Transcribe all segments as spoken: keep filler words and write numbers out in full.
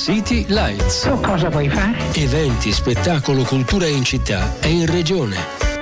City Lights. Tu cosa vuoi fare? Eventi, spettacolo, cultura in città e in regione.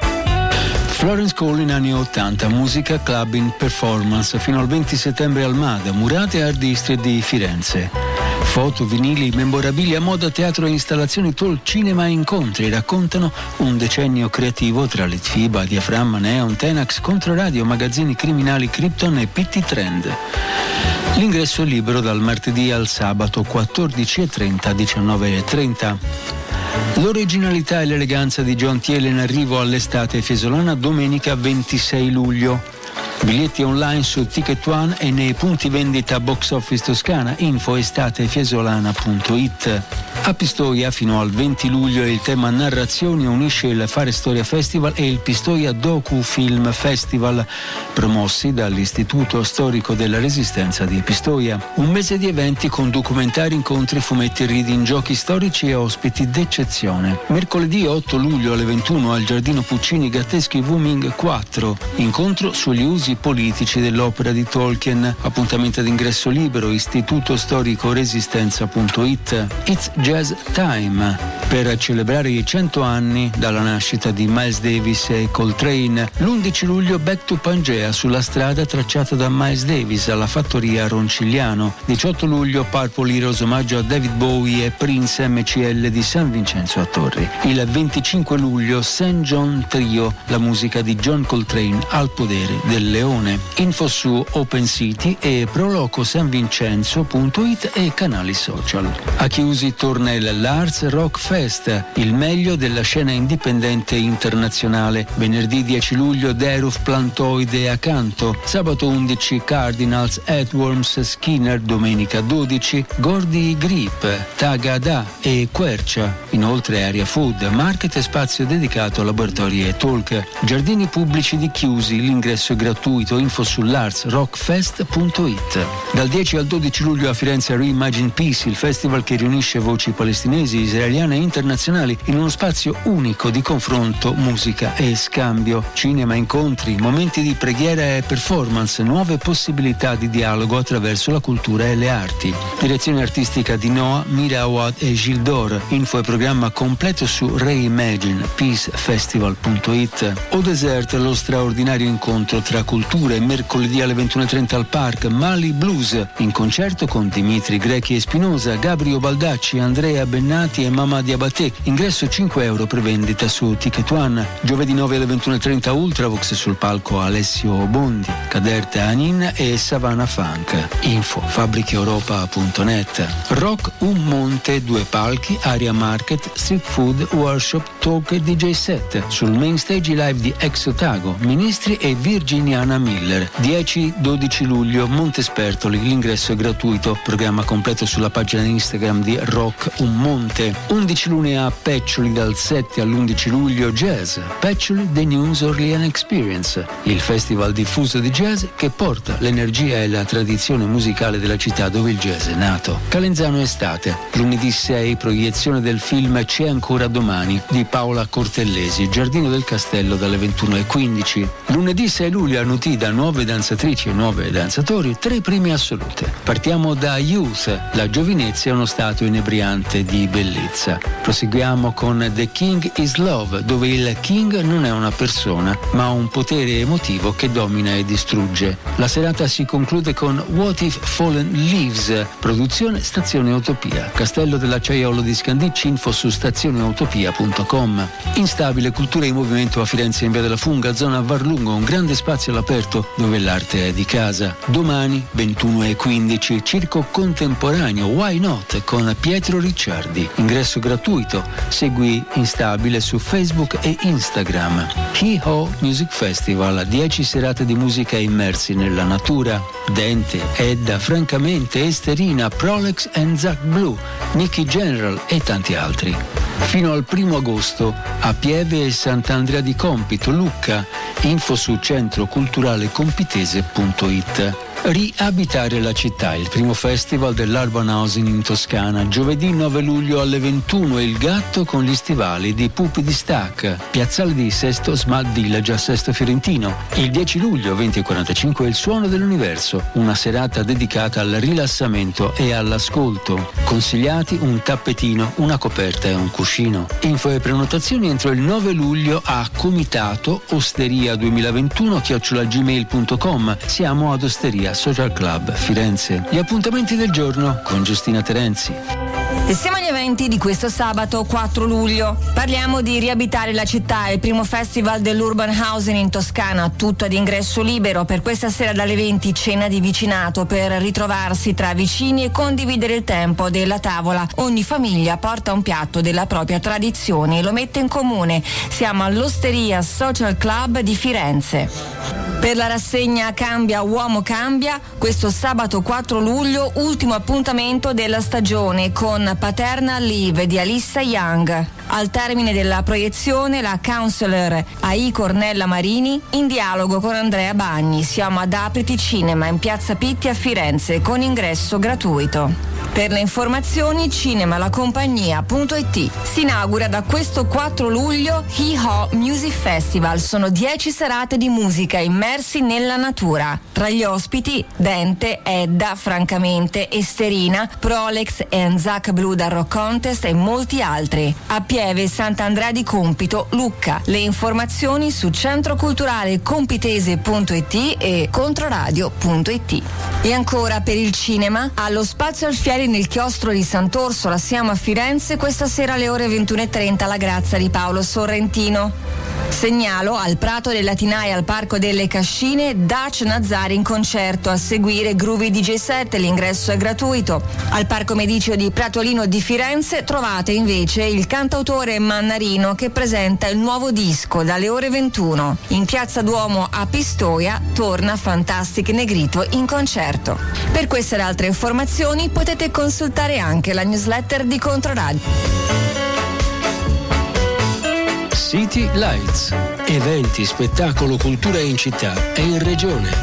Florence Cole in anni ottanta, musica, clubbing, performance, fino al venti settembre al MADA, Murate Art District di Firenze. Foto, vinili, memorabilia, moda, teatro e installazioni, talk, cinema e incontri raccontano un decennio creativo tra Litfiba, Diaframma, Neon, Tenax, Controradio, magazzini criminali, Krypton e P T Trend. L'ingresso è libero dal martedì al sabato quattordici e trenta, diciannove e trenta. L'originalità e l'eleganza di John Thiele in arrivo all'estate fiesolana domenica ventisei luglio. Biglietti online su Ticket One e nei punti vendita Box Office Toscana, info estatefiesolana punto it. A Pistoia fino al venti luglio il tema narrazioni unisce il Fare Storia Festival e il Pistoia Docu Film Festival, promossi dall'Istituto Storico della Resistenza di Pistoia. Un mese di eventi con documentari, incontri, fumetti, reading, giochi storici e ospiti d'eccezione. Mercoledì otto luglio alle ventuno al Giardino Puccini Gatteschi Wuming quattro, incontro sugli usi politici dell'opera di Tolkien, appuntamento d'ingresso libero, istituto storico resistenza punto it. It's Jazz Time, per celebrare i cento anni dalla nascita di Miles Davis e Coltrane. L'undici luglio Back to Pangea sulla strada tracciata da Miles Davis alla fattoria Roncigliano. diciotto luglio Purple Heroes, omaggio a David Bowie e Prince M C L di San Vincenzo a Torri. Il venticinque luglio Saint John Trio, la musica di John Coltrane al podere del leone. Info su Open City e proloco sanvincenzo punto it e canali social. A Chiusi torna il L'Arts Rock Fest, il meglio della scena indipendente internazionale. Venerdì dieci luglio Deruf, Plantoide a Canto, sabato undici Cardinals, Edworms, Skinner, domenica dodici Gordy Grip, Tagada e Quercia. Inoltre Area Food, market e spazio dedicato a laboratori e talk. Giardini pubblici di Chiusi, l'ingresso è gratuito, info sull'arts rock fest punto it. Dal dieci al dodici luglio a Firenze Reimagine Peace, il festival che riunisce voci palestinesi, israeliane e internazionali in uno spazio unico di confronto, musica e scambio. Cinema, incontri, momenti di preghiera e performance, nuove possibilità di dialogo attraverso la cultura e le arti. Direzione artistica di Noah, Mira Awad e Gildor. Info e programma completo su reimagine peace festival punto it. O Desert, lo straordinario incontro tra culture, mercoledì alle ventuno e trenta al Park Mali Blues, in concerto con Dimitri Grechi e Spinoza, Gabriel Baldacci, Andrea Bennati e Mamma Diabaté. Ingresso cinque euro per vendita su Ticket One. Giovedì nove alle ventuno e trenta Ultravox, sul palco Alessio Bondi, Caderta Anin e Savannah Funk. Info fabbricheuropa punto net. Rock Un Monte, due palchi, area market, street food, workshop, talk e D J set. Sul main stage i live di Ex Otago, Ministri e Virginiana Miller. dieci dodici luglio Montespertoli, l'ingresso è gratuito. Programma completo sulla pagina Instagram di Rock Un Monte. undici luglio a Peccioli, dal sette all'undici luglio Jazz Peccioli The News Orleans Experience, il festival diffuso di jazz che porta l'energia e la tradizione musicale della città dove il jazz è nato. Calenzano estate, lunedì sei proiezione del film C'è ancora domani di Paola Cortellesi, Giardino del Castello dalle ventuno e quindici. Lunedì sei luglio a Nutida, nuove danzatrici e nuove danzatori, tre prime assolute. Partiamo da Youth, la giovinezza è uno stato inebriante di bellezza. Proseguiamo con The King is Love, dove il King non è una persona, ma un potere emotivo che domina e distrugge. La serata si conclude con What If Fallen Leaves, produzione Stazione Utopia. Castello dell'Acciaiolo di Scandicci, info su stazione utopia punto com. Instabile, cultura in movimento a Firenze in via della Funga, zona Varlungo, un grande spazio all'aperto dove l'arte è di casa. Domani ventuno e quindici Circo Contemporaneo Why Not con Pietro Ricciardi, ingresso gratuito. Segui Instabile su Facebook e Instagram. Hee Ho Music Festival, dieci serate di musica immersi nella natura. Dente, Edda, Francamente, Esterina, Prolex and Zac Blue, Nicky General e tanti altri. Fino al primo agosto a Pieve e Sant'Andrea di Compito, Lucca. Info su centro culturale compitese punto it. Riabitare la città, il primo festival dell'Urban Housing in Toscana, giovedì nove luglio alle ventuno, Il Gatto con gli stivali di Pupi di Stack, piazzale di Sesto Smart Village a Sesto Fiorentino. Il dieci luglio venti e quarantacinque Il Suono dell'Universo, una serata dedicata al rilassamento e all'ascolto. Consigliati un tappetino, una coperta e un cuscino. Info e prenotazioni entro il nove luglio a comitato osteria duemilaventuno chiocciola gmail punto com. Siamo ad Osteria Social Club Firenze. Gli appuntamenti del giorno con Giustina Terenzi. E siamo agli eventi di questo sabato quattro luglio. Parliamo di Riabitare la città, il primo festival dell'Urban Housing in Toscana, tutto ad ingresso libero. Per questa sera dalle venti cena di vicinato per ritrovarsi tra vicini e condividere il tempo della tavola. Ogni famiglia porta un piatto della propria tradizione e lo mette in comune. Siamo all'Osteria Social Club di Firenze. Per la rassegna Cambia Uomo Cambia, questo sabato quattro luglio, ultimo appuntamento della stagione con Paternal Leave di Alissa Young. Al termine della proiezione, la counselor A I Cornella Marini in dialogo con Andrea Bagni. Siamo ad Apriti Cinema in Piazza Pitti a Firenze con ingresso gratuito. Per le informazioni cinemalacompagnia punto it. Si inaugura da questo quattro luglio Hee Haw Music Festival. Sono dieci serate di musica immersi nella natura. Tra gli ospiti Dente, Edda, Francamente, Esterina, Prolex and Zach Blue dal Rock Contest e molti altri. A Pieve Sant'Andrea di Compito, Lucca. Le informazioni su centroculturale compitese punto it e controradio punto it. E ancora per il cinema, allo Spazio Alfieri nel chiostro di Sant'Orsola, siamo a Firenze, questa sera alle ore ventuno e trenta La Grazia di Paolo Sorrentino. Segnalo al Prato del Latinaio al Parco delle Cascine Dutch Nazzari in concerto, a seguire Groovy D J set, l'ingresso è gratuito. Al Parco Mediceo di Pratolino di Firenze trovate invece il cantautore Mannarino che presenta il nuovo disco dalle ore ventuno. In Piazza Duomo a Pistoia torna Fantastic Negrito in concerto. Per queste ed altre informazioni potete consultare anche la newsletter di Controradio. City Lights, eventi, spettacolo, cultura in città e in regione.